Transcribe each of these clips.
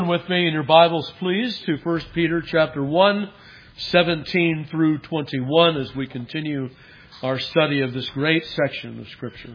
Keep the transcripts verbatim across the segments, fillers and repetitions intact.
With me in your Bibles, please, to First Peter chapter one, seventeen through twenty-one, as we continue our study of this great section of Scripture.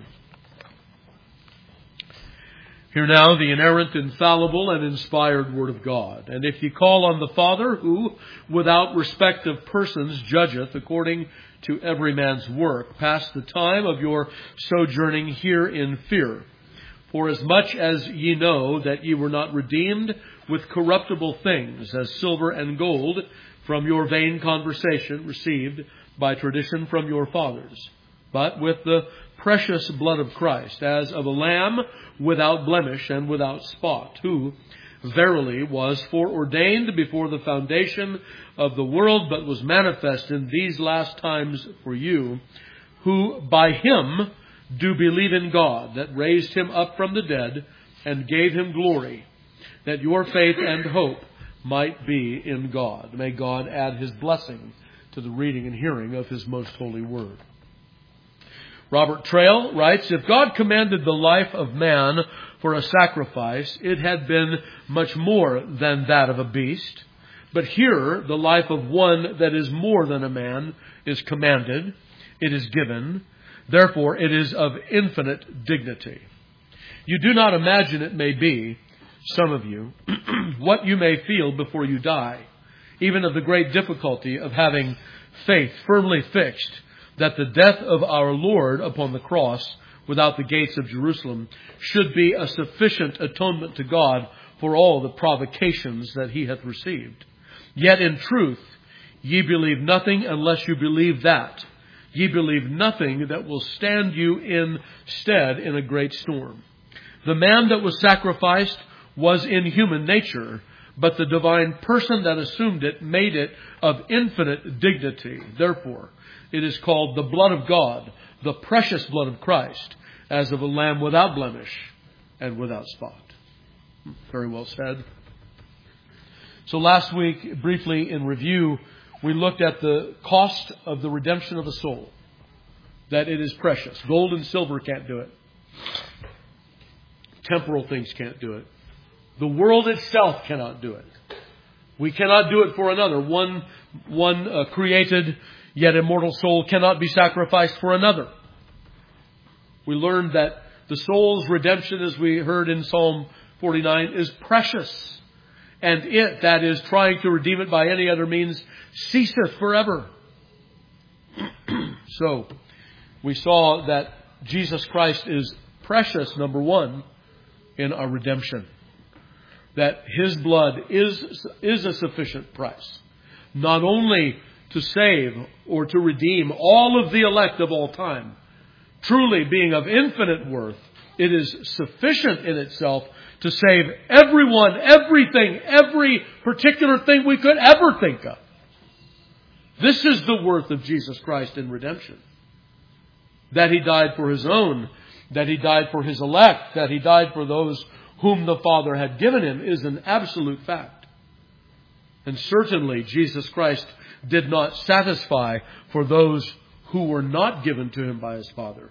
Hear now the inerrant, infallible, and inspired Word of God. And if ye call on the Father, who, without respect of persons, judgeth according to every man's work, pass the time of your sojourning here in fear. For as much as ye know that ye were not redeemed with corruptible things, as silver and gold, from your vain conversation received by tradition from your fathers, but with the precious blood of Christ, as of a lamb without blemish and without spot, who verily was foreordained before the foundation of the world, but was manifest in these last times for you, who by him do believe in God, that raised him up from the dead and gave him glory, that your faith and hope might be in God. May God add his blessing to the reading and hearing of his most holy word. Robert Trail writes, if God commanded the life of man for a sacrifice, it had been much more than that of a beast. But here the life of one that is more than a man is commanded, it is given. Therefore, it is of infinite dignity. You do not imagine, it may be, some of you, what you may feel before you die, even of the great difficulty of having faith firmly fixed that the death of our Lord upon the cross without the gates of Jerusalem should be a sufficient atonement to God for all the provocations that he hath received. Yet in truth, ye believe nothing unless you believe that. Ye believe nothing that will stand you in stead in a great storm. The man that was sacrificed was in human nature, but the divine person that assumed it made it of infinite dignity. Therefore, it is called the blood of God, the precious blood of Christ, as of a lamb without blemish and without spot. Very well said. So last week, briefly in review, we looked at the cost of the redemption of a soul. That it is precious. Gold and silver can't do it. Temporal things can't do it. The world itself cannot do it. We cannot do it for another. One, one uh, created yet immortal soul cannot be sacrificed for another. We learned that the soul's redemption, as we heard in Psalm forty-nine, is precious. And it, that is trying to redeem it by any other means, ceaseth forever. So, we saw that Jesus Christ is precious, number one, in our redemption. That his blood is, is a sufficient price. Not only to save or to redeem all of the elect of all time, truly being of infinite worth, it is sufficient in itself to save everyone, everything, every particular thing we could ever think of. This is the worth of Jesus Christ in redemption. That he died for his own, that he died for his elect, that he died for those whom the Father had given him is an absolute fact. And certainly Jesus Christ did not satisfy for those who were not given to him by his Father.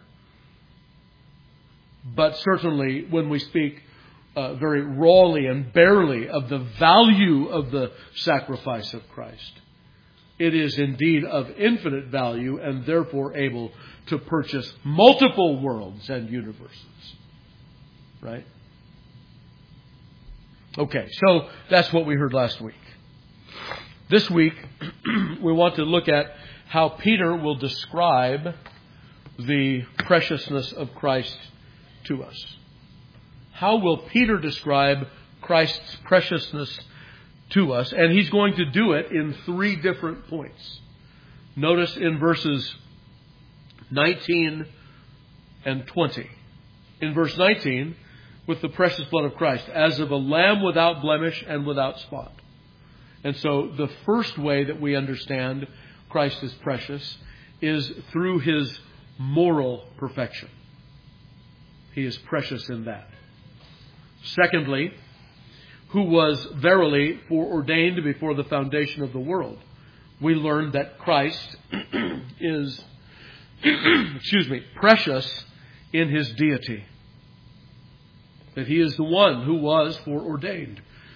But certainly when we speak uh, very rawly and barely of the value of the sacrifice of Christ, it is indeed of infinite value and therefore able to purchase multiple worlds and universes. Right? Okay, so that's what we heard last week. This week, we want to look at how Peter will describe the preciousness of Christ to us. How will Peter describe Christ's preciousness to us? And he's going to do it in three different points. Notice in verses nineteen and twenty. In verse nineteen, with the precious blood of Christ, as of a lamb without blemish and without spot. And so the first way that we understand Christ is precious is through his moral perfection. He is precious in that. Secondly, who was verily foreordained before the foundation of the world. We learned that Christ is, excuse me, precious in his deity. That he is the one who was foreordained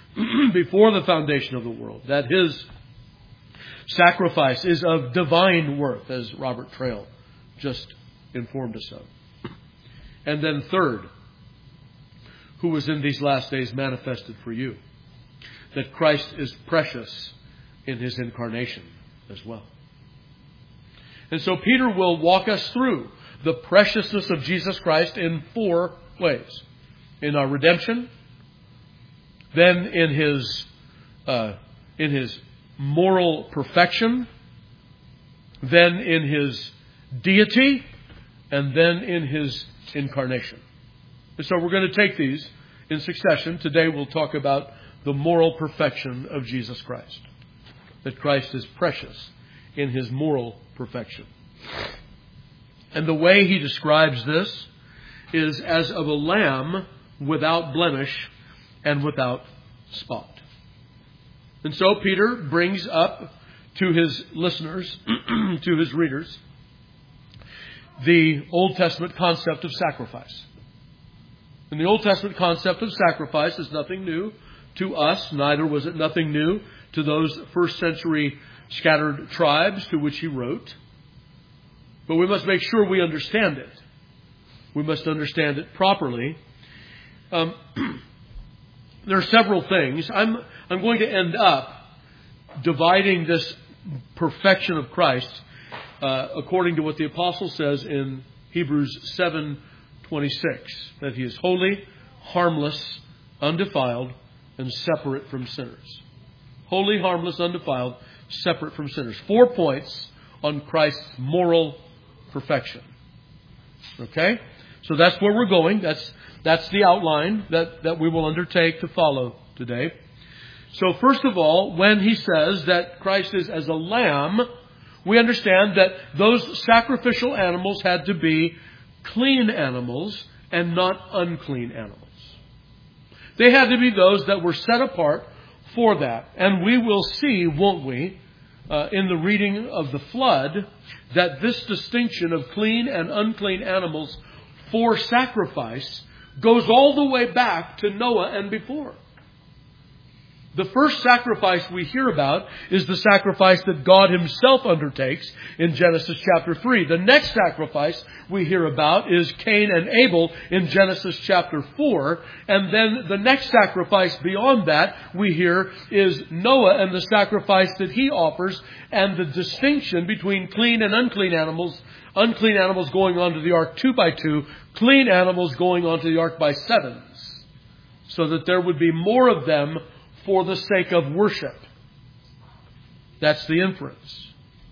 before the foundation of the world, that His sacrifice is of divine worth, as Robert Trail just informed us of. And then third, who was in these last days manifested for you, that Christ is precious in His incarnation as well. And so Peter will walk us through the preciousness of Jesus Christ in four ways. In our redemption, then in His uh, in His moral perfection, then in His deity, and then in His incarnation. And so we're going to take these in succession. Today we'll talk about the moral perfection of Jesus Christ. That Christ is precious in His moral perfection. And the way he describes this is as of a lamb without blemish and without spot. And so Peter brings up to his listeners, to his readers, the Old Testament concept of sacrifice. And the Old Testament concept of sacrifice is nothing new to us, neither was it nothing new to those first century scattered tribes to which he wrote. But we must make sure we understand it. We must understand it properly. Um, there are several things. I'm, I'm going to end up dividing this perfection of Christ uh, according to what the apostle says in Hebrews seven twenty-six, that he is holy, harmless, undefiled, and separate from sinners. Holy, harmless, undefiled, separate from sinners. Four points on Christ's moral perfection. Okay? So that's where we're going. That's that's the outline that, that we will undertake to follow today. So first of all, when he says that Christ is as a lamb, we understand that those sacrificial animals had to be clean animals and not unclean animals. They had to be those that were set apart for that. And we will see, won't we, uh, in the reading of the flood, that this distinction of clean and unclean animals for sacrifice goes all the way back to Noah and before. The first sacrifice we hear about is the sacrifice that God Himself undertakes in Genesis chapter three. The next sacrifice we hear about is Cain and Abel in Genesis chapter four. And then the next sacrifice beyond that we hear is Noah and the sacrifice that he offers, and the distinction between clean and unclean animals. Unclean animals going onto the ark two by two, clean animals going onto the ark by sevens, so that there would be more of them for the sake of worship. That's the inference.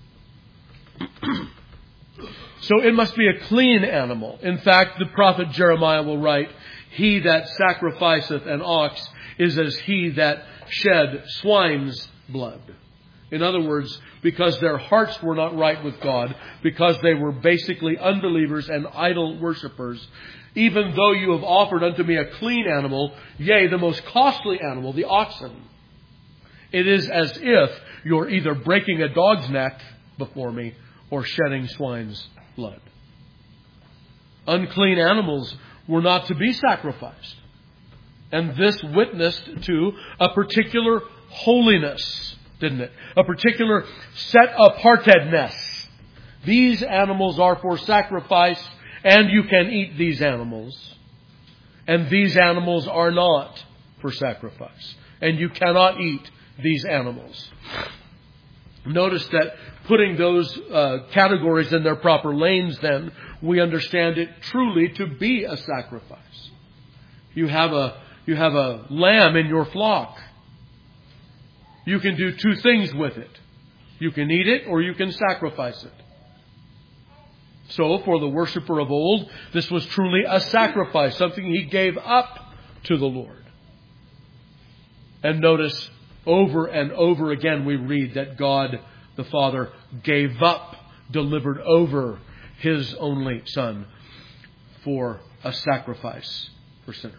So it must be a clean animal. In fact, the prophet Jeremiah will write, "He that sacrificeth an ox is as he that shed swine's blood." In other words, because their hearts were not right with God, because they were basically unbelievers and idol worshippers, even though you have offered unto me a clean animal, yea, the most costly animal, the oxen, it is as if you're either breaking a dog's neck before me or shedding swine's blood. Unclean animals were not to be sacrificed. And this witnessed to a particular holiness, didn't it? A particular set-apartedness. These animals are for sacrifice, and you can eat these animals. And these animals are not for sacrifice. And you cannot eat these animals. Notice that putting those uh, categories in their proper lanes, then, we understand it truly to be a sacrifice. You have a, you have a lamb in your flock. You can do two things with it. You can eat it or you can sacrifice it. So, for the worshiper of old, this was truly a sacrifice, something he gave up to the Lord. And notice, over and over again we read that God the Father gave up, delivered over His only Son for a sacrifice for sinners.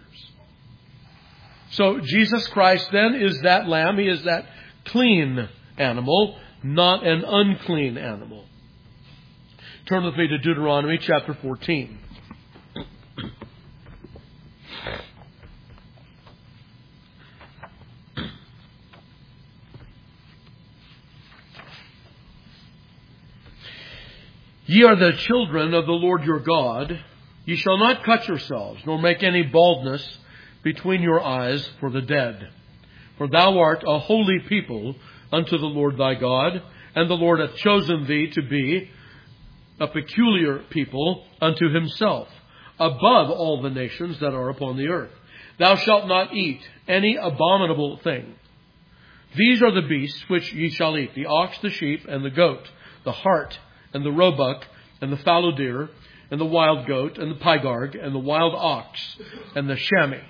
So Jesus Christ then is that lamb. He is that clean animal, not an unclean animal. Turn with me to Deuteronomy chapter fourteen. Ye are the children of the Lord your God. Ye shall not cut yourselves, nor make any baldness between your eyes for the dead. For thou art a holy people unto the Lord thy God, and the Lord hath chosen thee to be a peculiar people unto himself, above all the nations that are upon the earth. Thou shalt not eat any abominable thing. These are the beasts which ye shall eat, the ox, the sheep, and the goat, the hart, and the roebuck, and the fallow deer, and the wild goat, and the pygarg, and the wild ox, and the chamois.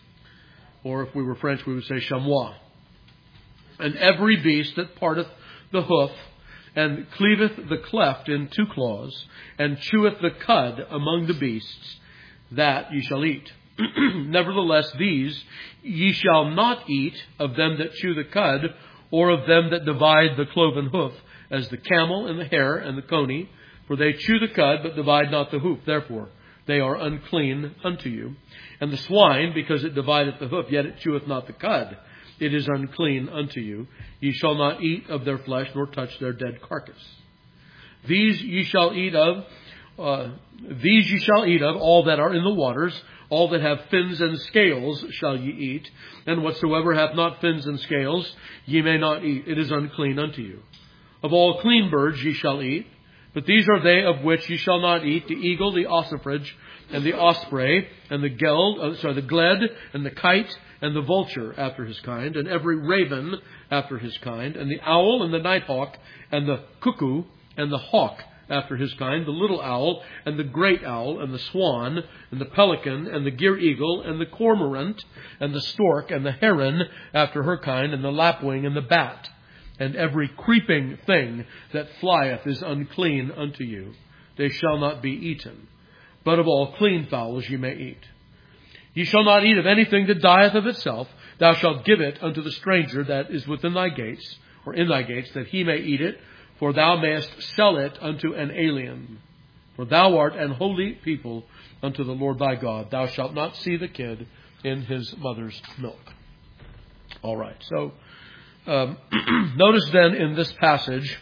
Or if we were French, we would say chamois. And every beast that parteth the hoof, and cleaveth the cleft in two claws, and cheweth the cud among the beasts, that ye shall eat. Nevertheless, these ye shall not eat of them that chew the cud, or of them that divide the cloven hoof, as the camel, and the hare, and the coney. For they chew the cud, but divide not the hoof. Therefore, they are unclean unto you. And the swine, because it divideth the hoof, yet it cheweth not the cud, it is unclean unto you. Ye shall not eat of their flesh, nor touch their dead carcass. These ye shall eat of, uh, these ye shall eat of, all that are in the waters, all that have fins and scales shall ye eat, and whatsoever hath not fins and scales ye may not eat. It is unclean unto you. Of all clean birds ye shall eat, but these are they of which ye shall not eat: the eagle, the ossifrage, and the osprey, and the geld, uh, sorry, the gled, and the kite, and the vulture after his kind, and every raven after his kind, and the owl, and the nighthawk, and the cuckoo, and the hawk after his kind, the little owl, and the great owl, and the swan, and the pelican, and the gyre eagle, and the cormorant, and the stork, and the heron after her kind, and the lapwing, and the bat. And every creeping thing that flieth is unclean unto you. They shall not be eaten. But of all clean fowls ye may eat. Ye shall not eat of anything that dieth of itself. Thou shalt give it unto the stranger that is within thy gates, or in thy gates, that he may eat it. For thou mayest sell it unto an alien. For thou art an holy people unto the Lord thy God. Thou shalt not see the kid in his mother's milk. All right, so um, notice then in this passage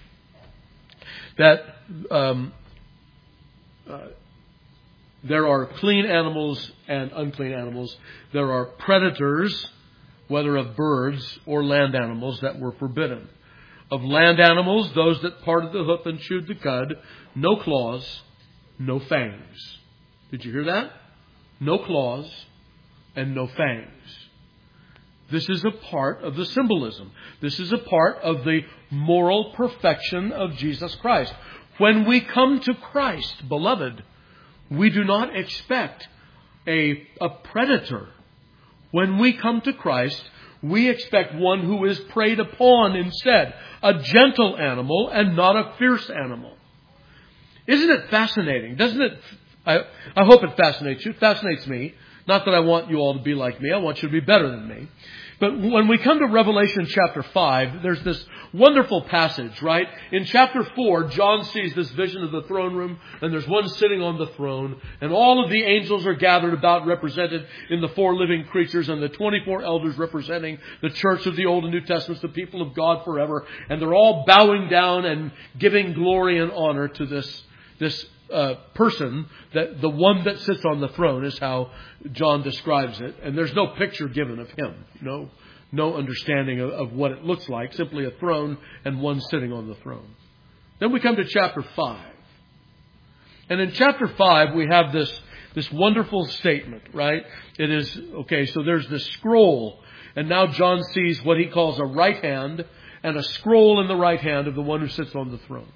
that um, uh, there are clean animals and unclean animals. There are predators, whether of birds or land animals, that were forbidden. Of land animals, those that parted the hoof and chewed the cud, no claws, no fangs. Did you hear that? No claws and no fangs. This is a part of the symbolism. This is a part of the moral perfection of Jesus Christ. When we come to Christ, beloved, we do not expect a, a predator. When we come to Christ, we expect one who is preyed upon instead. A gentle animal and not a fierce animal. Isn't it fascinating? Doesn't it? I, I hope it fascinates you. It fascinates me. Not that I want you all to be like me. I want you to be better than me. But when we come to Revelation chapter five, there's this wonderful passage, right? In chapter four, John sees this vision of the throne room, and there's one sitting on the throne, and all of the angels are gathered about, represented in the four living creatures, and the twenty-four elders representing the church of the Old and New Testaments, the people of God forever, and they're all bowing down and giving glory and honor to this this uh, person, that the one that sits on the throne is how John describes it. And there's no picture given of him, no, no understanding of, of what it looks like, simply a throne and one sitting on the throne. Then we come to chapter five. And in chapter five, we have this, this wonderful statement, right? It is, okay, so there's this scroll, and now John sees what he calls a right hand and a scroll in the right hand of the one who sits on the throne.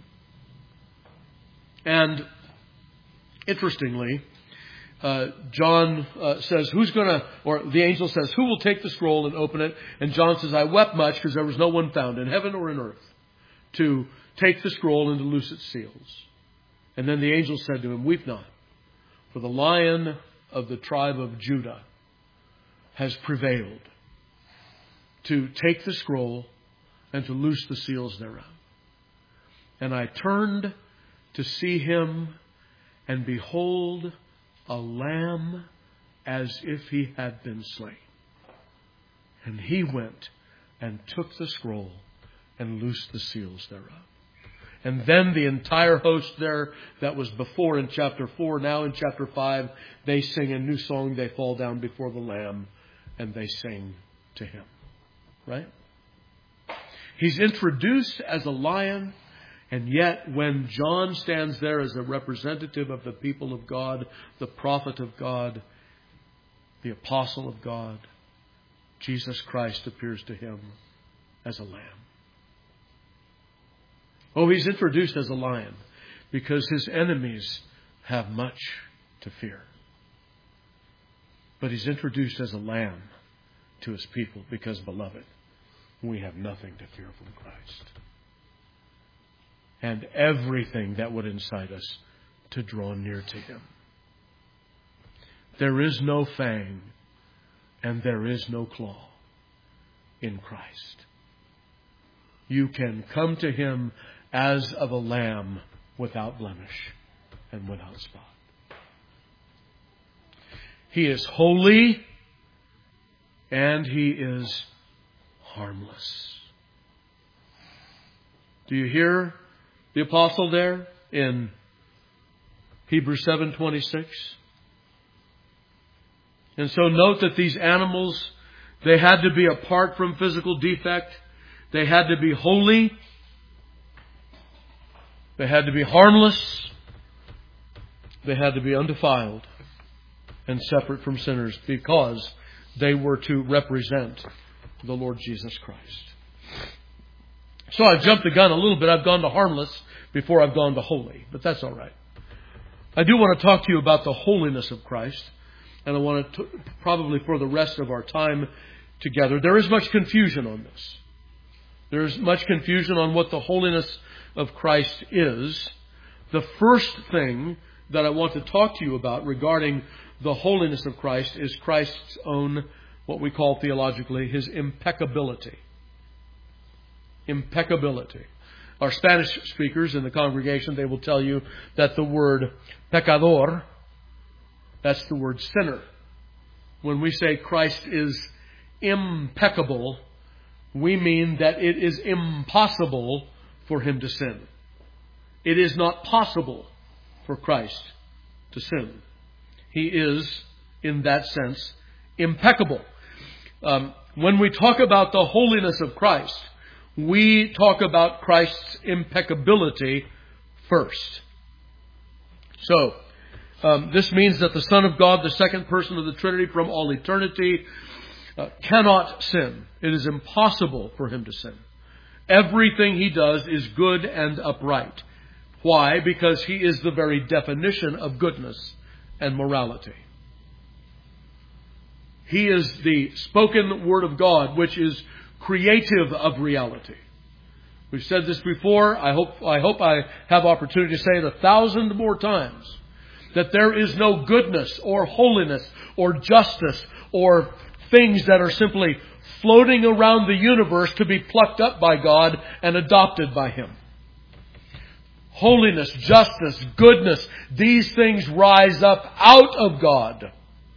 And interestingly, uh, John uh, says, who's going to, or the angel says, who will take the scroll and open it? And John says, I wept much because there was no one found in heaven or in earth to take the scroll and to loose its seals. And then the angel said to him, weep not, for the Lion of the tribe of Judah has prevailed to take the scroll and to loose the seals thereof. And I turned to see him, and behold, a lamb as if he had been slain. And he went and took the scroll and loosed the seals thereof. And then the entire host there that was before in chapter four, now in chapter five, they sing a new song. They fall down before the Lamb and they sing to Him. Right? He's introduced as a lion, and yet when John stands there as a representative of the people of God, the prophet of God, the apostle of God, Jesus Christ appears to him as a lamb. Oh, he's introduced as a lion because his enemies have much to fear. But he's introduced as a lamb to his people because, beloved, we have nothing to fear from Christ. And everything that would incite us to draw near to Him. There is no fang and there is no claw in Christ. You can come to Him as of a lamb without blemish and without spot. He is holy and He is harmless. Do you hear the apostle there in Hebrews seven twenty-six? And so note that these animals, they had to be apart from physical defect. They had to be holy. They had to be harmless. They had to be undefiled and separate from sinners because they were to represent the Lord Jesus Christ. So I've jumped the gun a little bit. I've gone to harmless before I've gone to holy. But that's all right. I do want to talk to you about the holiness of Christ. And I want to, probably for the rest of our time together, there is much confusion on this. There is much confusion on what the holiness of Christ is. The first thing that I want to talk to you about regarding the holiness of Christ is Christ's own, what we call theologically, His impeccability. Impeccability. Our Spanish speakers in the congregation, they will tell you that the word pecador, that's the word sinner. When we say Christ is impeccable, we mean that it is impossible for Him to sin. It is not possible for Christ to sin. He is, in that sense, impeccable. Um, when we talk about the holiness of Christ, we talk about Christ's impeccability first. So, um, this means that the Son of God, the second person of the Trinity from all eternity, uh, cannot sin. It is impossible for Him to sin. Everything He does is good and upright. Why? Because He is the very definition of goodness and morality. He is the spoken Word of God, which is creative of reality. We've said this before. I hope I hope I have opportunity to say it a thousand more times. That there is no goodness or holiness or justice or things that are simply floating around the universe to be plucked up by God and adopted by Him. Holiness, justice, goodness, these things rise up out of God.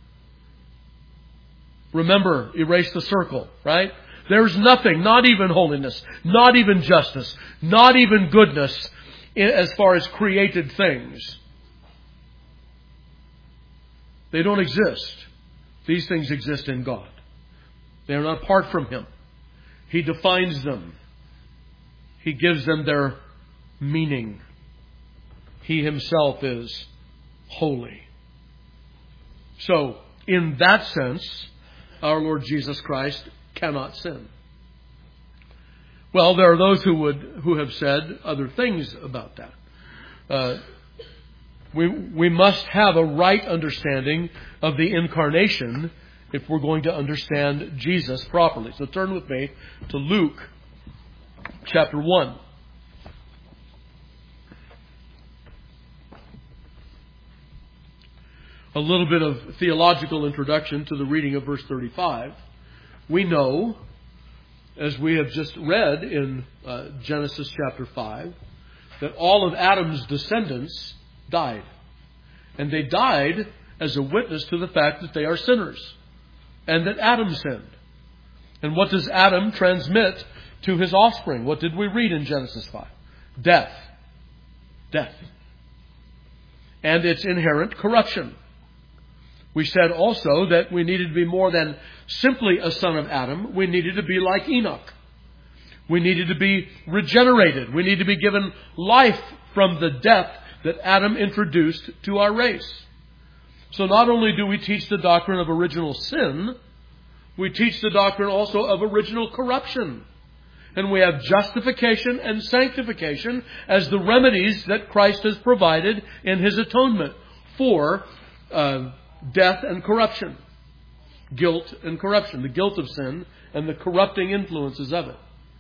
Remember, erase the circle, right? There's nothing, not even holiness, not even justice, not even goodness as far as created things. They don't exist. These things exist in God. They are not apart from Him. He defines them. He gives them their meaning. He Himself is holy. So, in that sense, our Lord Jesus Christ cannot sin. Well, there are those who would who have said other things about that. Uh, we we must have a right understanding of the incarnation if we're going to understand Jesus properly. So turn with me to Luke chapter one. A little bit of theological introduction to the reading of verse thirty-five. We know, as we have just read in uh, Genesis chapter five, that all of Adam's descendants died. And they died as a witness to the fact that they are sinners. And that Adam sinned. And what does Adam transmit to his offspring? What did we read in Genesis five? Death death and its inherent corruption. We said also that we needed to be more than simply a son of Adam. We needed to be like Enoch. We needed to be regenerated. We need to be given life from the death that Adam introduced to our race. So not only do we teach the doctrine of original sin, we teach the doctrine also of original corruption. And we have justification and sanctification as the remedies that Christ has provided in His atonement for uh, death and corruption. Guilt and corruption. The guilt of sin and the corrupting influences of it.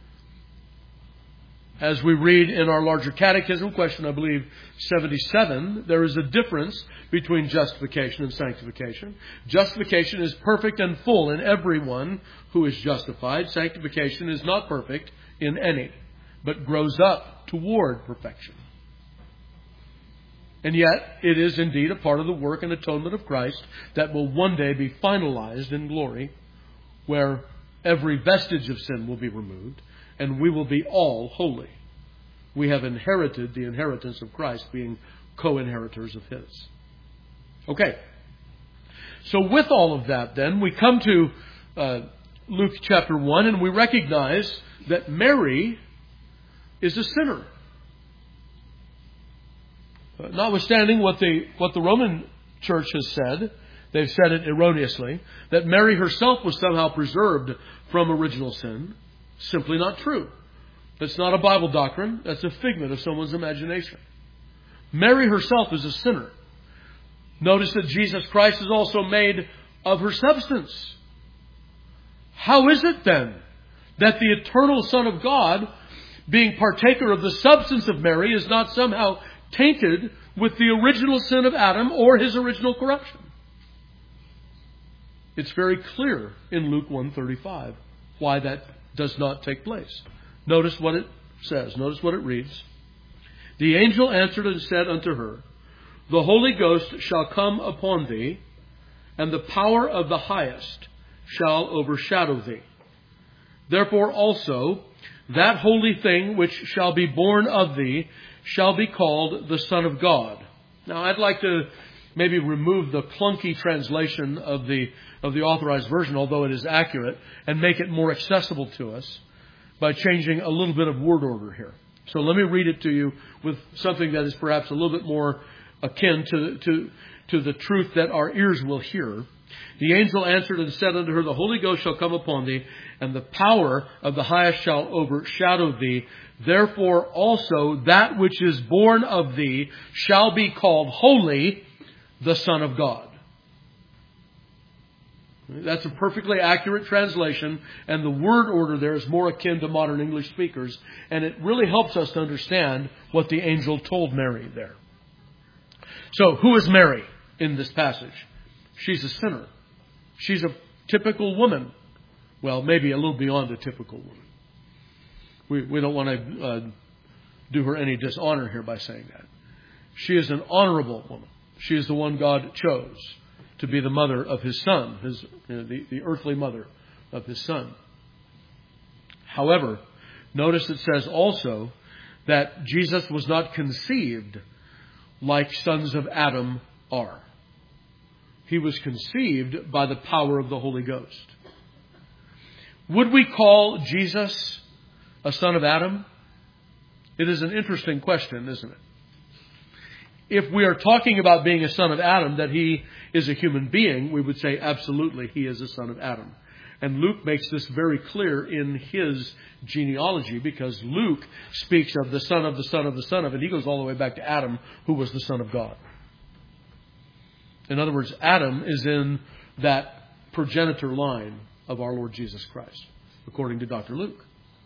As we read in our larger catechism, question I believe seventy-seven, there is a difference between justification and sanctification. Justification is perfect and full in everyone who is justified. Sanctification is not perfect in any, but grows up toward perfection. And yet, it is indeed a part of the work and atonement of Christ that will one day be finalized in glory, where every vestige of sin will be removed, and we will be all holy. We have inherited the inheritance of Christ, being co-inheritors of His. Okay. So with all of that then, we come to uh, Luke chapter one, and we recognize that Mary is a sinner. Uh, notwithstanding what the, what the Roman Church has said, they've said it erroneously, that Mary herself was somehow preserved from original sin. Simply not true. That's not a Bible doctrine. That's a figment of someone's imagination. Mary herself is a sinner. Notice that Jesus Christ is also made of her substance. How is it then that the eternal Son of God, being partaker of the substance of Mary, is not somehow tainted with the original sin of Adam or his original corruption? It's very clear in Luke one thirty-five why that does not take place. Notice what it says. Notice what it reads. The angel answered and said unto her, The Holy Ghost shall come upon thee, and the power of the highest shall overshadow thee. Therefore also, that holy thing which shall be born of thee shall be called the Son of God. Now, I'd like to maybe remove the clunky translation of the of the Authorized Version, although it is accurate, and make it more accessible to us by changing a little bit of word order here. So let me read it to you with something that is perhaps a little bit more akin to, to, to the truth that our ears will hear. The angel answered and said unto her, The Holy Ghost shall come upon thee, and the power of the highest shall overshadow thee. Therefore also that which is born of thee shall be called holy, the Son of God. That's a perfectly accurate translation, and the word order there is more akin to modern English speakers, and it really helps us to understand what the angel told Mary there. So, who is Mary in this passage? She's a sinner. She's a typical woman. Well, maybe a little beyond a typical woman. We, we don't want to uh, do her any dishonor here by saying that. She is an honorable woman. She is the one God chose to be the mother of His Son, his, you know, the, the earthly mother of His Son. However, notice it says also that Jesus was not conceived like sons of Adam are. He was conceived by the power of the Holy Ghost. Would we call Jesus a son of Adam? It is an interesting question, isn't it? If we are talking about being a son of Adam, that he is a human being, we would say absolutely he is a son of Adam. And Luke makes this very clear in his genealogy, because Luke speaks of the son of the son of the son of, and he goes all the way back to Adam, who was the Son of God. In other words, Adam is in that progenitor line of our Lord Jesus Christ, according to Doctor Luke.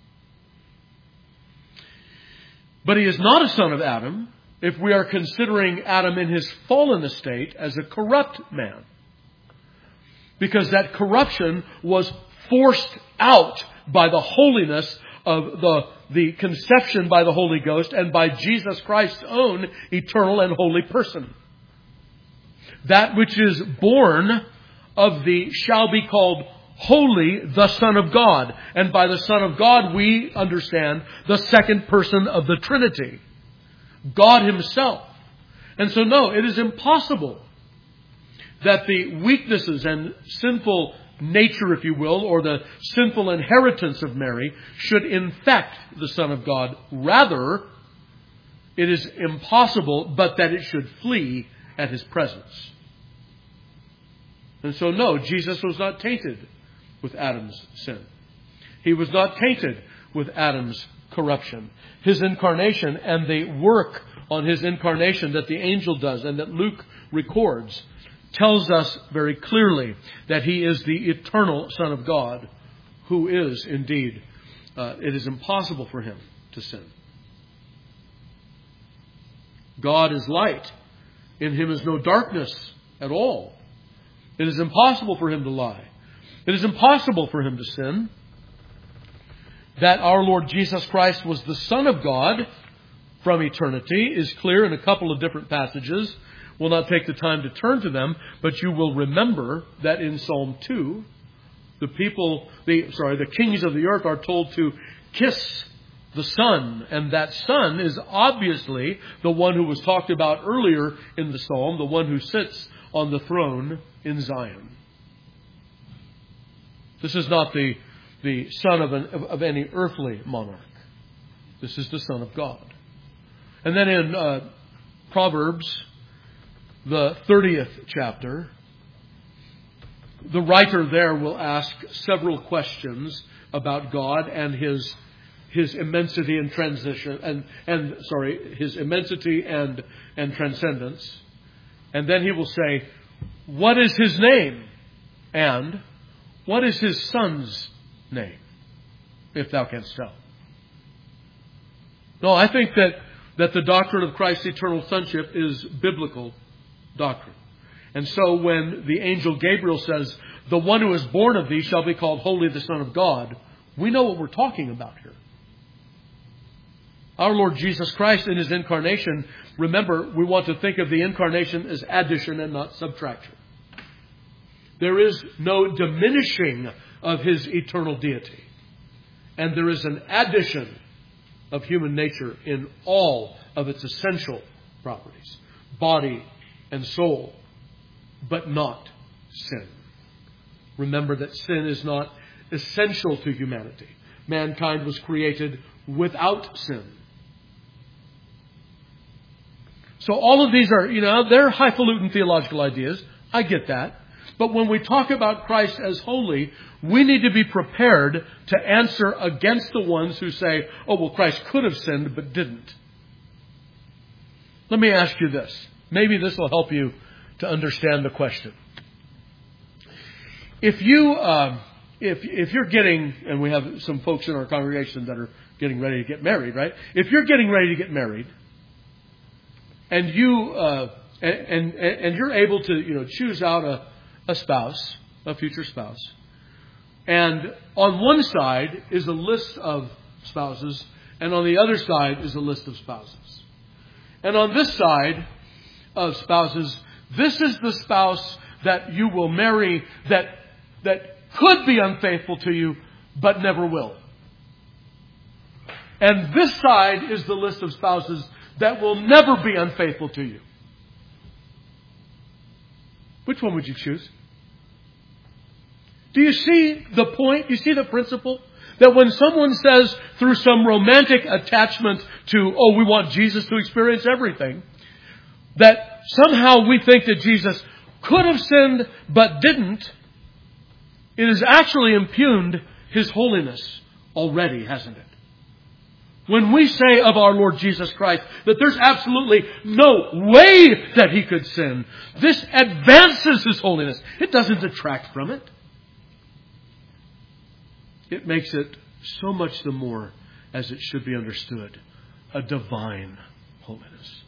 But he is not a son of Adam if we are considering Adam in his fallen estate as a corrupt man. Because that corruption was forced out by the holiness of the, the conception by the Holy Ghost and by Jesus Christ's own eternal and holy person. That which is born of thee shall be called holy, the Son of God. And by the Son of God we understand the second person of the Trinity. God Himself. And so no, it is impossible that the weaknesses and sinful nature, if you will, or the sinful inheritance of Mary should infect the Son of God. Rather, it is impossible, but that it should flee at His presence. And so no, Jesus was not tainted with Adam's sin. He was not tainted with Adam's corruption. His incarnation and the work on His incarnation that the angel does and that Luke records tells us very clearly that He is the eternal Son of God, who is indeed, uh, it is impossible for Him to sin. God is light. In Him is no darkness at all. It is impossible for Him to lie. It is impossible for Him to sin. That our Lord Jesus Christ was the Son of God from eternity is clear in a couple of different passages. We'll not take the time to turn to them, but you will remember that in Psalm two, the people, the sorry, the kings of the earth are told to kiss the Son, and that Son is obviously the one who was talked about earlier in the Psalm, the one who sits on the throne in Zion. This is not the, the son of, an, of, of any earthly monarch. This is the Son of God. And then in uh, Proverbs, the thirtieth chapter, the writer there will ask several questions about God and His His immensity and transition and and sorry His immensity and and transcendence, and then he will say, "What is His name? And what is His Son's name? If thou canst tell." No, I think that that the doctrine of Christ's eternal sonship is biblical doctrine. And so when the angel Gabriel says, "The one who is born of thee shall be called Holy, the Son of God," we know what we're talking about here. Our Lord Jesus Christ in His incarnation, remember, we want to think of the incarnation as addition and not subtraction. There is no diminishing of His eternal deity. And there is an addition of human nature in all of its essential properties. Body and soul, but not sin. Remember that sin is not essential to humanity. Mankind was created without sin. So all of these are, you know, they're highfalutin theological ideas. I get that. But when we talk about Christ as holy, we need to be prepared to answer against the ones who say, "Oh, well, Christ could have sinned but didn't." Let me ask you this. Maybe this will help you to understand the question. If you, uh, if if you're getting, and we have some folks in our congregation that are getting ready to get married, right? If you're getting ready to get married, and you uh, and, and and you're able to, you know, choose out a, a spouse, a future spouse, and on one side is a list of spouses, and on the other side is a list of spouses, and on this side of spouses, this is the spouse that you will marry that that could be unfaithful to you, but never will. And this side is the list of spouses that will never be unfaithful to you. Which one would you choose? Do you see the point? Do you see the principle? That when someone says through some romantic attachment to, oh, we want Jesus to experience everything, that somehow we think that Jesus could have sinned but didn't, it has actually impugned His holiness already, hasn't it? When we say of our Lord Jesus Christ that there's absolutely no way that He could sin, this advances His holiness. It doesn't detract from it. It makes it so much the more, as it should be understood, a divine holiness.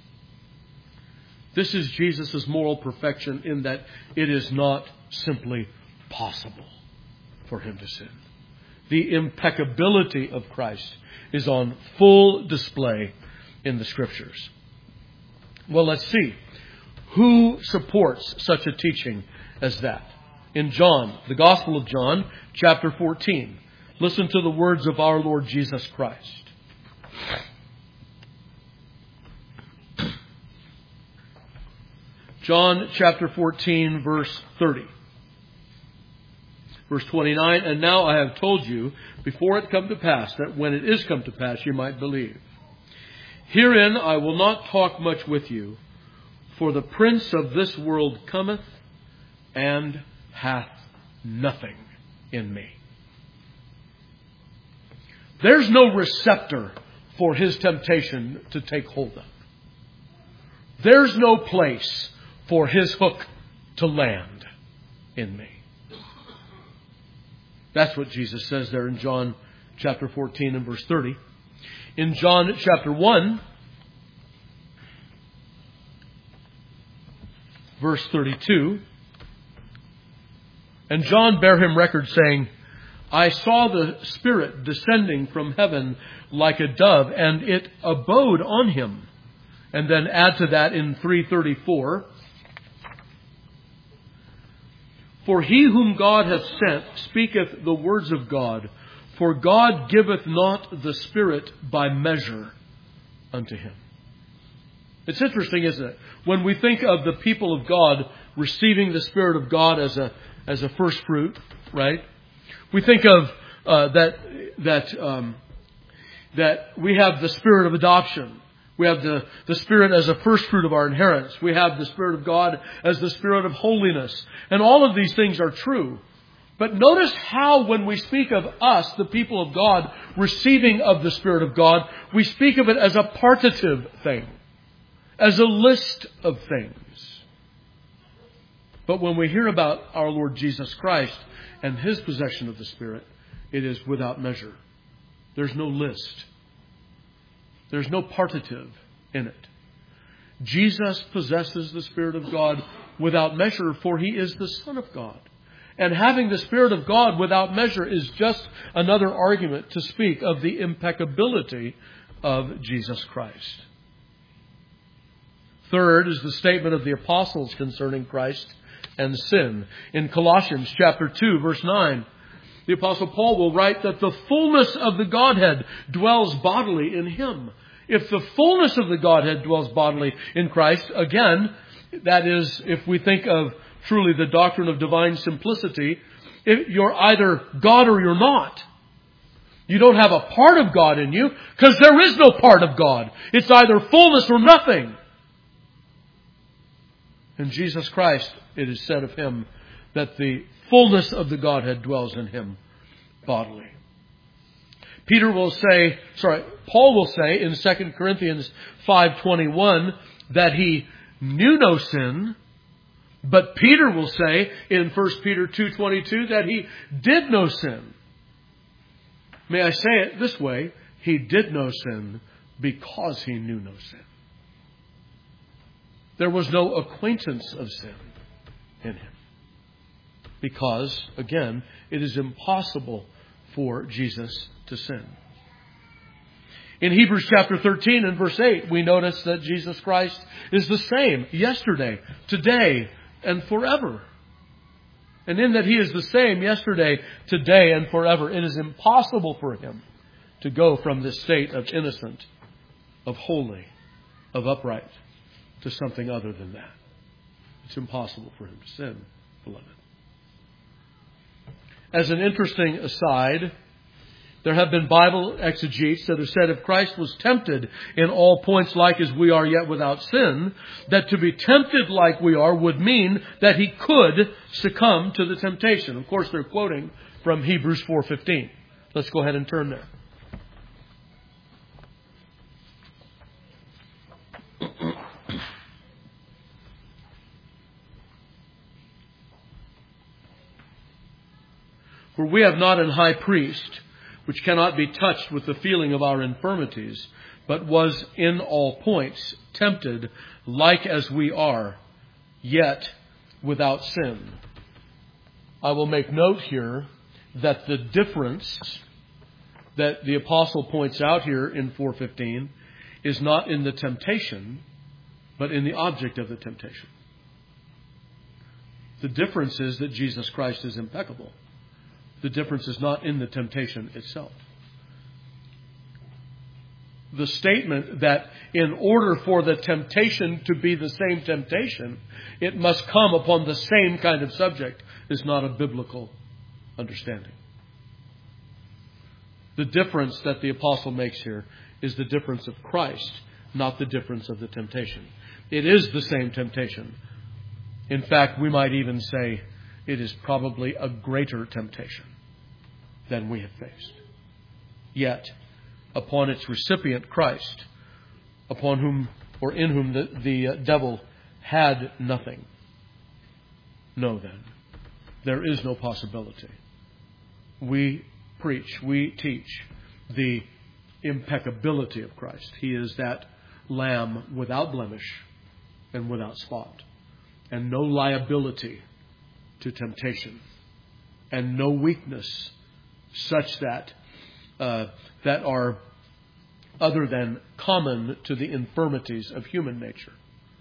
This is Jesus' moral perfection in that it is not simply possible for Him to sin. The impeccability of Christ is on full display in the Scriptures. Well, let's see. Who supports such a teaching as that? In John, the Gospel of John, chapter fourteen. Listen to the words of our Lord Jesus Christ. John chapter fourteen, verse thirty. Verse twenty-nine, and now I have told you before it come to pass, that when it is come to pass you might believe. Herein I will not talk much with you, for the prince of this world cometh and hath nothing in me. There's no receptor for his temptation to take hold of. There's no place for his hook to land in me. That's what Jesus says there in John chapter fourteen and verse thirty. In John chapter one, verse thirty-two, and John bare him record, saying, I saw the Spirit descending from heaven like a dove, and it abode on him. And then add to that in three thirty-four, for he whom God hath sent speaketh the words of God, for God giveth not the Spirit by measure unto him. It's interesting, isn't it? When we think of the people of God receiving the Spirit of God as a as a first fruit, right? We think of uh, that that um, that we have the Spirit of adoption. We have the, the Spirit as a first fruit of our inheritance. We have the Spirit of God as the Spirit of holiness. And all of these things are true. But notice how when we speak of us, the people of God, receiving of the Spirit of God, we speak of it as a partitive thing. As a list of things. But when we hear about our Lord Jesus Christ and His possession of the Spirit, it is without measure. There's no list. There's no partitive in it. Jesus possesses the Spirit of God without measure, for He is the Son of God. And having the Spirit of God without measure is just another argument to speak of the impeccability of Jesus Christ. Third is the statement of the apostles concerning Christ and sin. In Colossians chapter two, verse nine, the Apostle Paul will write that the fullness of the Godhead dwells bodily in Him. If the fullness of the Godhead dwells bodily in Christ, again, that is, if we think of truly the doctrine of divine simplicity, you're either God or you're not. You don't have a part of God in you, because there is no part of God. It's either fullness or nothing. In Jesus Christ, it is said of Him that the fullness of the Godhead dwells in Him bodily. Peter will say, sorry, Paul will say in Second Corinthians five twenty-one that he knew no sin, but Peter will say in First Peter two twenty-two that he did know sin. May I say it this way? He did know sin because he knew no sin. There was no acquaintance of sin in him. Because, again, it is impossible for Jesus to sin. In Hebrews chapter thirteen and verse eight, we notice that Jesus Christ is the same yesterday, today, and forever. And in that He is the same yesterday, today, and forever, it is impossible for Him to go from this state of innocent, of holy, of upright, to something other than that. It's impossible for Him to sin, beloved. As an interesting aside, there have been Bible exegetes that have said if Christ was tempted in all points like as we are, yet without sin, that to be tempted like we are would mean that He could succumb to the temptation. Of course, they're quoting from Hebrews four fifteen. Let's go ahead and turn there. For we have not an high priest which cannot be touched with the feeling of our infirmities, but was in all points tempted like as we are, yet without sin. I will make note here that the difference that the apostle points out here in four fifteen is not in the temptation, but in the object of the temptation. The difference is that Jesus Christ is impeccable. The difference is not in the temptation itself. the statement that in order for the temptation to be the same temptation, it must come upon the same kind of subject is not a biblical understanding. The difference that the apostle makes here is the difference of Christ, not the difference of the temptation. It is the same temptation. In fact, we might even say it is probably a greater temptation than we have faced. Yet, upon its recipient, Christ, upon whom or in whom the, the devil had nothing. No, then, there is no possibility. We preach, we teach the impeccability of Christ. He is that Lamb without blemish and without spot, and no liability to temptation, and no weakness such that uh, that are other than common to the infirmities of human nature.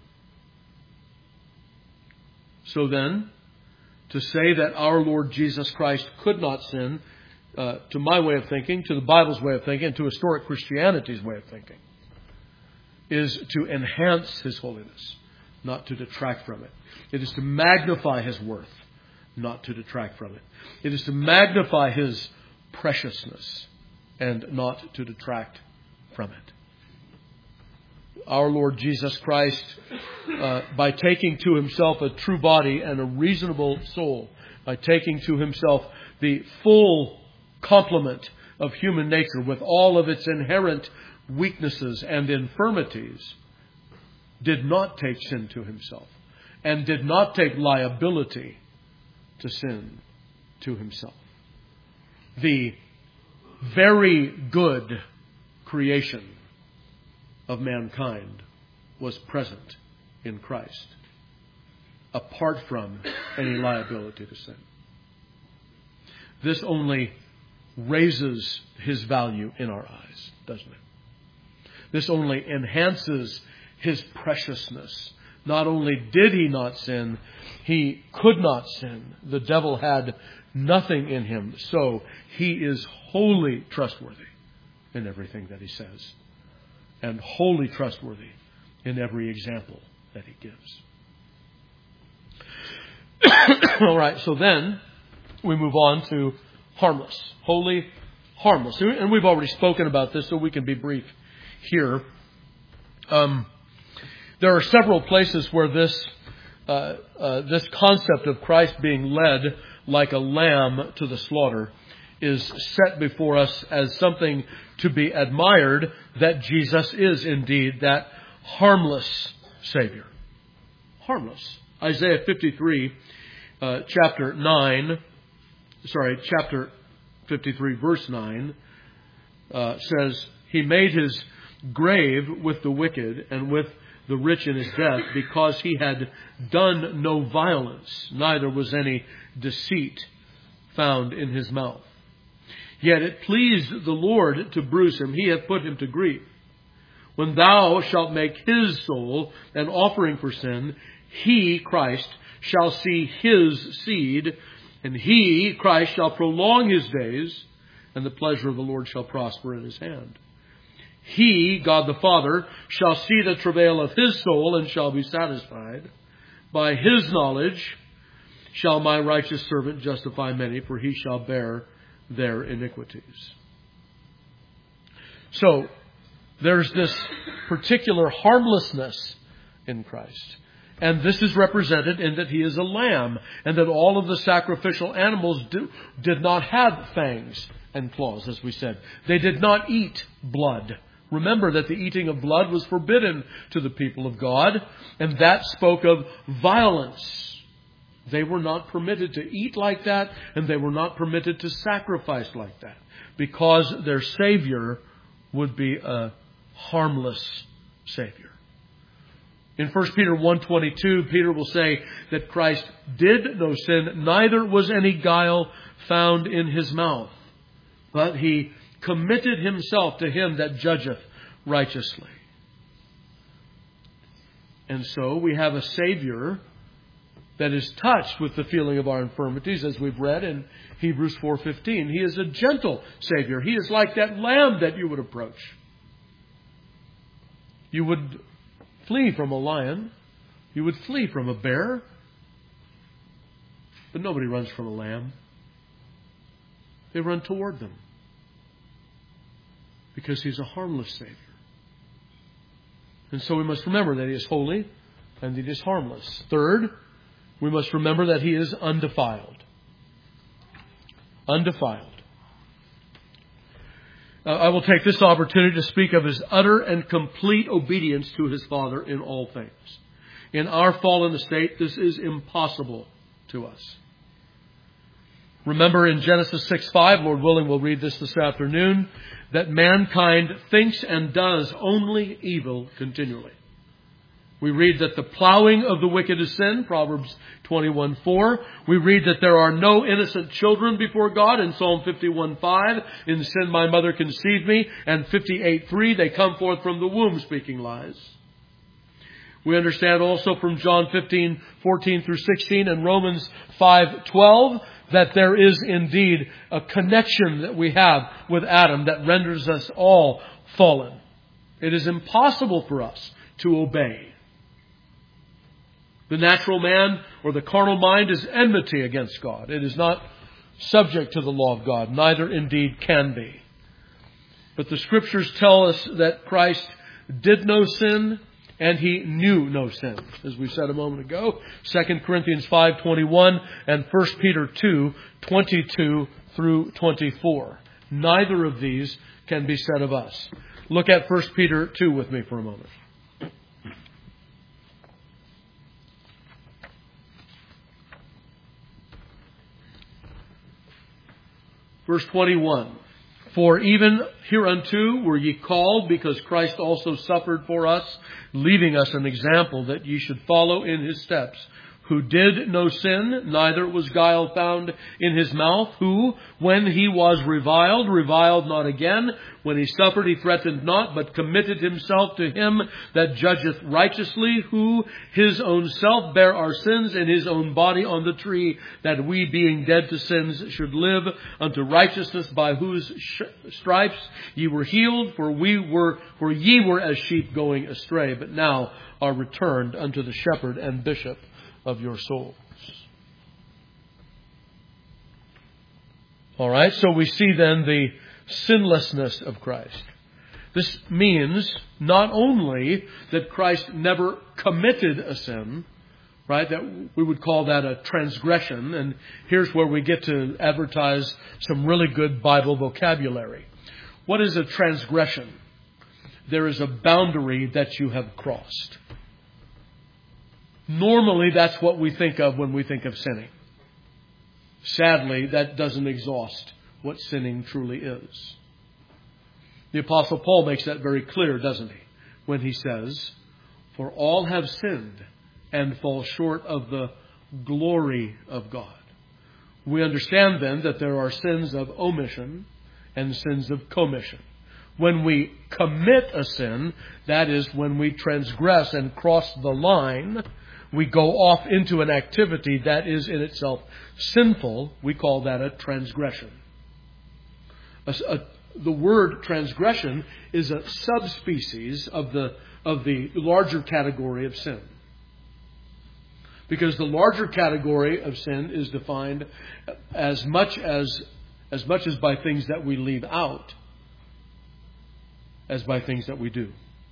So then, to say that our Lord Jesus Christ could not sin, uh, to my way of thinking, to the Bible's way of thinking, and to historic Christianity's way of thinking, is to enhance His holiness, not to detract from it. It is to magnify His worth, not to detract from it. It is to magnify His preciousness and not to detract from it. Our Lord Jesus Christ, uh, by taking to Himself a true body and a reasonable soul, by taking to Himself the full complement of human nature with all of its inherent weaknesses and infirmities, did not take sin to Himself and did not take liability to sin to Himself. The very good creation of mankind was present in Christ, apart from any liability to sin. This only raises His value in our eyes, doesn't it? This only enhances His preciousness. Not only did He not sin, He could not sin. The devil had nothing in Him. So He is wholly trustworthy in everything that He says, and wholly trustworthy in every example that He gives. All right, so then we move on to harmless. Holy, harmless. And we've already spoken about this, so we can be brief here. Um, there are several places where this uh, uh, this concept of Christ being led like a lamb to the slaughter is set before us as something to be admired, that Jesus is indeed that harmless Savior. Harmless. Isaiah fifty-three, uh, chapter nine, sorry, chapter fifty-three, verse nine, uh, says, He made His grave with the wicked and with the rich in His death, because He had done no violence, neither was any deceit found in His mouth. Yet it pleased the Lord to bruise Him. He hath put Him to grief. When thou shalt make His soul an offering for sin, He, Christ, shall see His seed, and He, Christ, shall prolong His days, and the pleasure of the Lord shall prosper in His hand. He, God the Father, shall see the travail of His soul, and shall be satisfied. By His knowledge shall my righteous servant justify many, for he shall bear their iniquities. So, there's this particular harmlessness in Christ. And this is represented in that He is a lamb, and that all of the sacrificial animals do, did not have fangs and claws, as we said. They did not eat blood. Remember that the eating of blood was forbidden to the people of God, and that spoke of violence. They were not permitted to eat like that, and they were not permitted to sacrifice like that, because their Savior would be a harmless Savior. In First Peter one twenty-two, Peter will say that Christ did no sin, neither was any guile found in His mouth, but He committed Himself to Him that judgeth righteously. And so we have a Savior that is touched with the feeling of our infirmities, as we've read in Hebrews four fifteen. He is a gentle Savior. He is like that lamb that you would approach. You would flee from a lion. You would flee from a bear. But nobody runs from a lamb. They run toward them. Because He's a harmless Savior. And so we must remember that He is holy and that He is harmless. Third, we must remember that He is undefiled. Undefiled. Uh, I will take this opportunity to speak of His utter and complete obedience to His Father in all things. In our fallen estate, this is impossible to us. Remember in Genesis six five, Lord willing, we'll read this this afternoon, that mankind thinks and does only evil continually. We read that the plowing of the wicked is sin, Proverbs twenty-one four. We read that there are no innocent children before God in Psalm fifty-one five. In sin my mother conceived me. And fifty-eight three, they come forth from the womb speaking lies. We understand also from John fifteen fourteen through sixteen and Romans five twelve that there is indeed a connection that we have with Adam that renders us all fallen. It is impossible for us to obey. The natural man or the carnal mind is enmity against God. It is not subject to the law of God. Neither indeed can be. But the Scriptures tell us that Christ did no sin and He knew no sin, as we said a moment ago. Second Corinthians five twenty-one and First Peter two twenty-two through twenty-four. Neither of these can be said of us. Look at First Peter two with me for a moment. Verse twenty-one. For even hereunto were ye called, because Christ also suffered for us, leaving us an example that ye should follow in His steps, who did no sin, neither was guile found in His mouth, who, when He was reviled, reviled not again. When He suffered, He threatened not, but committed Himself to Him that judgeth righteously, who His own self bare our sins in His own body on the tree, that we, being dead to sins, should live unto righteousness, by whose sh- stripes ye were healed. For we were, for ye were as sheep going astray, but now are returned unto the shepherd and bishop of your souls. All right, so we see then the sinlessness of Christ. This means not only that Christ never committed a sin, right, that we would call that a transgression, and here's where we get to advertise some really good Bible vocabulary. What is a transgression? There is a boundary that you have crossed. Normally, that's what we think of when we think of sinning. Sadly, that doesn't exhaust what sinning truly is. The Apostle Paul makes that very clear, doesn't he? When he says, for all have sinned and fall short of the glory of God. We understand then that there are sins of omission and sins of commission. When we commit a sin, that is when we transgress and cross the line, we go off into an activity that is in itself sinful. We call that a transgression. A, a, the word transgression is a subspecies of the of the larger category of sin. Because the larger category of sin is defined as much as as much as by things that we leave out as by things that we do.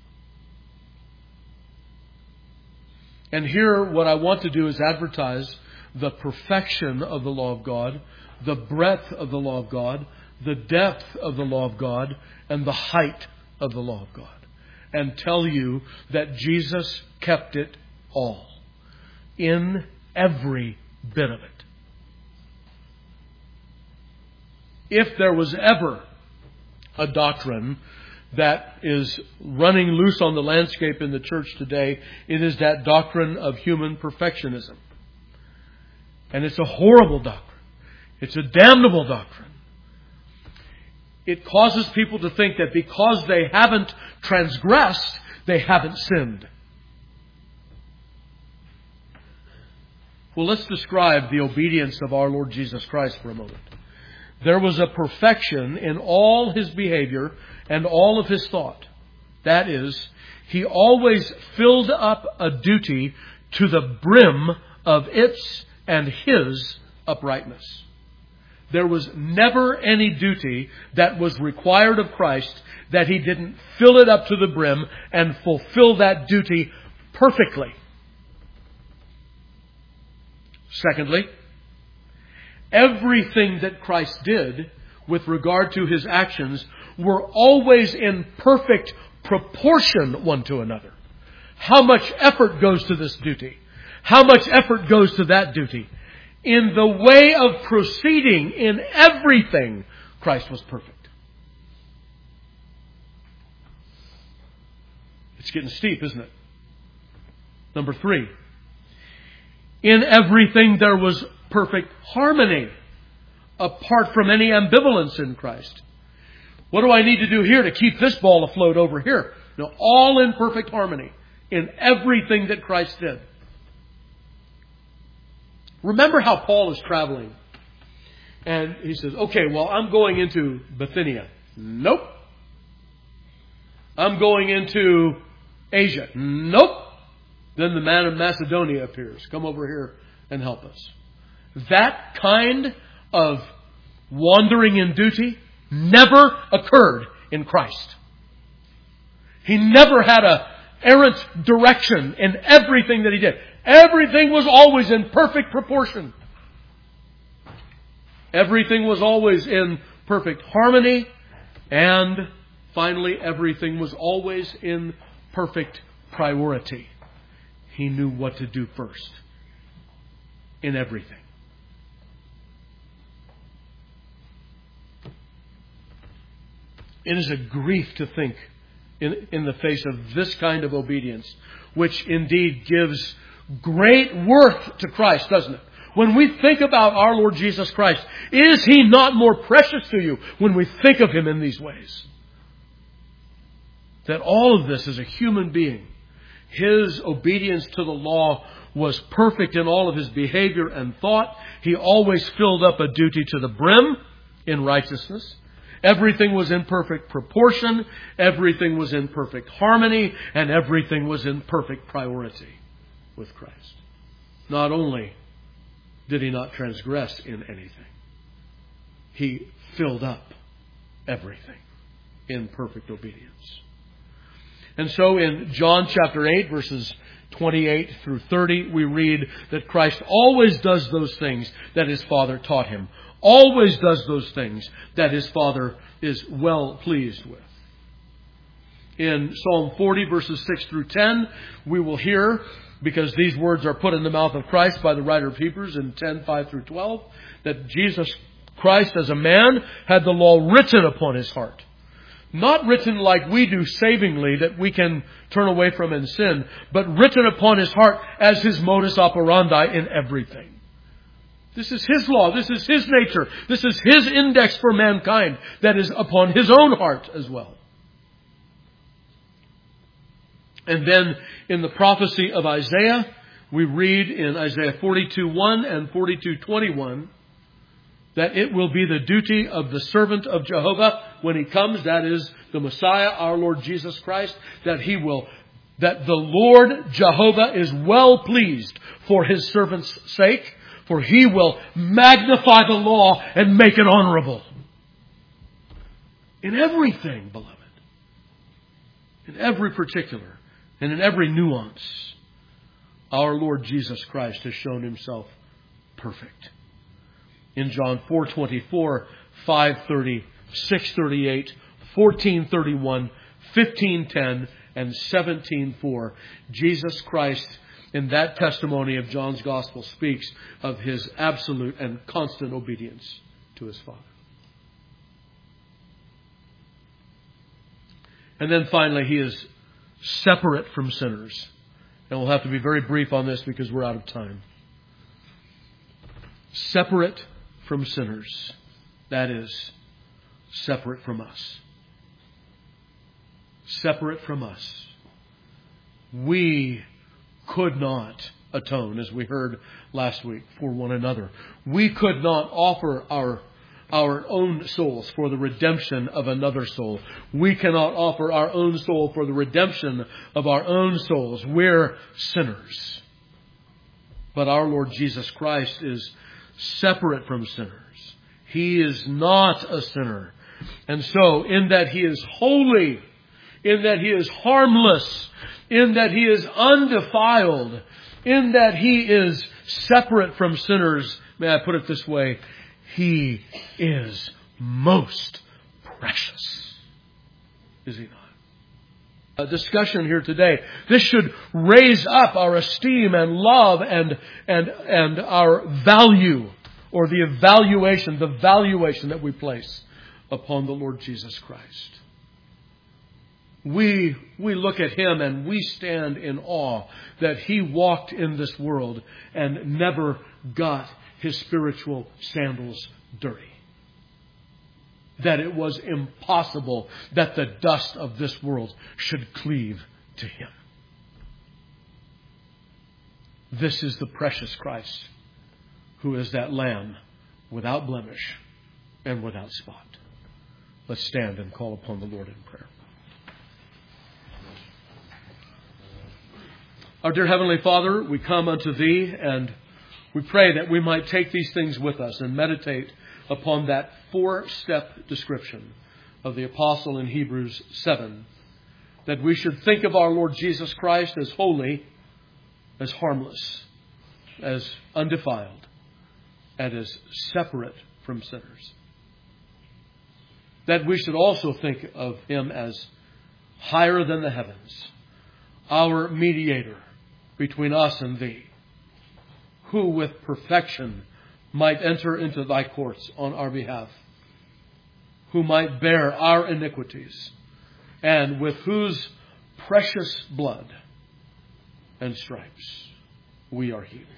And here, what I want to do is advertise the perfection of the law of God, the breadth of the law of God, the depth of the law of God, and the height of the law of God. And tell you that Jesus kept it all, in every bit of it. If there was ever a doctrine that is running loose on the landscape in the church today, it is that doctrine of human perfectionism. And it's a horrible doctrine. It's a damnable doctrine. It causes people to think that because they haven't transgressed, they haven't sinned. Well, let's describe the obedience of our Lord Jesus Christ for a moment. There was a perfection in all His behavior and all of His thought. That is, He always filled up a duty to the brim of its and His uprightness. There was never any duty that was required of Christ that He didn't fill it up to the brim and fulfill that duty perfectly. Secondly, everything that Christ did with regard to His actions were always in perfect proportion one to another. How much effort goes to this duty? How much effort goes to that duty? In the way of proceeding in everything, Christ was perfect. It's getting steep, isn't it? Number three. In everything there was perfect harmony, apart from any ambivalence in Christ. What do I need to do here to keep this ball afloat over here? No, all in perfect harmony in everything that Christ did. Remember how Paul is traveling. And he says, okay, well, I'm going into Bithynia. Nope. I'm going into Asia. Nope. Then the man of Macedonia appears. Come over here and help us. That kind of wandering in duty never occurred in Christ. He never had a errant direction in everything that He did. Everything was always in perfect proportion. Everything was always in perfect harmony. And finally, everything was always in perfect priority. He knew what to do first in everything. It is a grief to think in, in the face of this kind of obedience, which indeed gives great worth to Christ, doesn't it? When we think about our Lord Jesus Christ, is He not more precious to you when we think of Him in these ways? That all of this as a human being, His obedience to the law was perfect in all of His behavior and thought. He always filled up a duty to the brim in righteousness. Everything was in perfect proportion. Everything was in perfect harmony. And everything was in perfect priority with Christ. Not only did He not transgress in anything, He filled up everything in perfect obedience. And so in John chapter eight, verses twenty-eight through thirty, we read that Christ always does those things that His Father taught Him. Always does those things that His Father is well pleased with. In Psalm forty, verses six through ten, we will hear, because these words are put in the mouth of Christ by the writer of Hebrews in ten, five through twelve, that Jesus Christ as a man had the law written upon His heart. Not written like we do savingly that we can turn away from and sin, but written upon His heart as His modus operandi in everything. This is His law. This is His nature. This is His index for mankind that is upon His own heart as well. And then in the prophecy of Isaiah, we read in Isaiah forty-two one and forty-two twenty-one that it will be the duty of the servant of Jehovah when He comes, that is the Messiah, our Lord Jesus Christ, that He will, that the Lord Jehovah is well pleased for His servant's sake, for He will magnify the law and make it honorable. In everything, beloved. In every particular and in every nuance, our Lord Jesus Christ has shown Himself perfect. In John four twenty-four, five thirty, six thirty-eight, fourteen thirty-one, fifteen ten, and seventeen four, Jesus Christ in that testimony of John's Gospel speaks of His absolute and constant obedience to His Father. And then finally, He is separate from sinners. And we'll have to be very brief on this because we're out of time. Separate from sinners. That is, separate from us. Separate from us. We could not atone, as we heard last week, for one another. We could not offer our our own souls for the redemption of another soul. We cannot offer our own soul for the redemption of our own souls. We're sinners. But our Lord Jesus Christ is separate from sinners. He is not a sinner. And so, in that He is holy, in that He is harmless, in that He is undefiled, in that He is separate from sinners, may I put it this way, He is most precious. Is He not? A discussion here today. This should raise up our esteem and love and, and, and our value, or the evaluation, the valuation that we place upon the Lord Jesus Christ. We, we look at Him and we stand in awe that He walked in this world and never got His spiritual sandals dirty. That it was impossible that the dust of this world should cleave to Him. This is the precious Christ, who is that Lamb without blemish and without spot. Let's stand and call upon the Lord in prayer. Our dear Heavenly Father, we come unto Thee and we pray that we might take these things with us and meditate upon that four-step description of the Apostle in Hebrews seven. That we should think of our Lord Jesus Christ as holy, as harmless, as undefiled, and as separate from sinners. That we should also think of Him as higher than the heavens, our mediator between us and Thee, who with perfection might enter into Thy courts on our behalf, who might bear our iniquities, and with whose precious blood and stripes we are healed.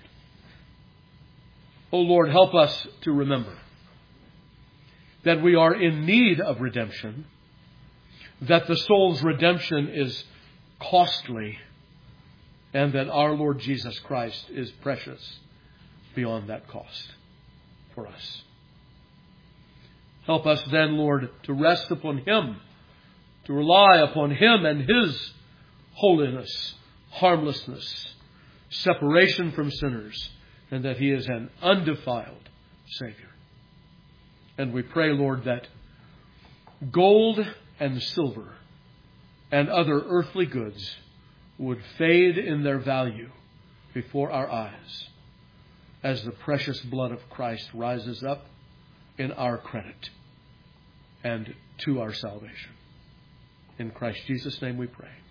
O Lord, help us to remember that we are in need of redemption, that the soul's redemption is costly, and that our Lord Jesus Christ is precious beyond that cost for us. Help us then, Lord, to rest upon Him, to rely upon Him and His holiness, harmlessness, separation from sinners, and that He is an undefiled Savior. And we pray, Lord, that gold and silver and other earthly goods would fade in their value before our eyes as the precious blood of Christ rises up in our credit and to our salvation. In Christ Jesus' name we pray.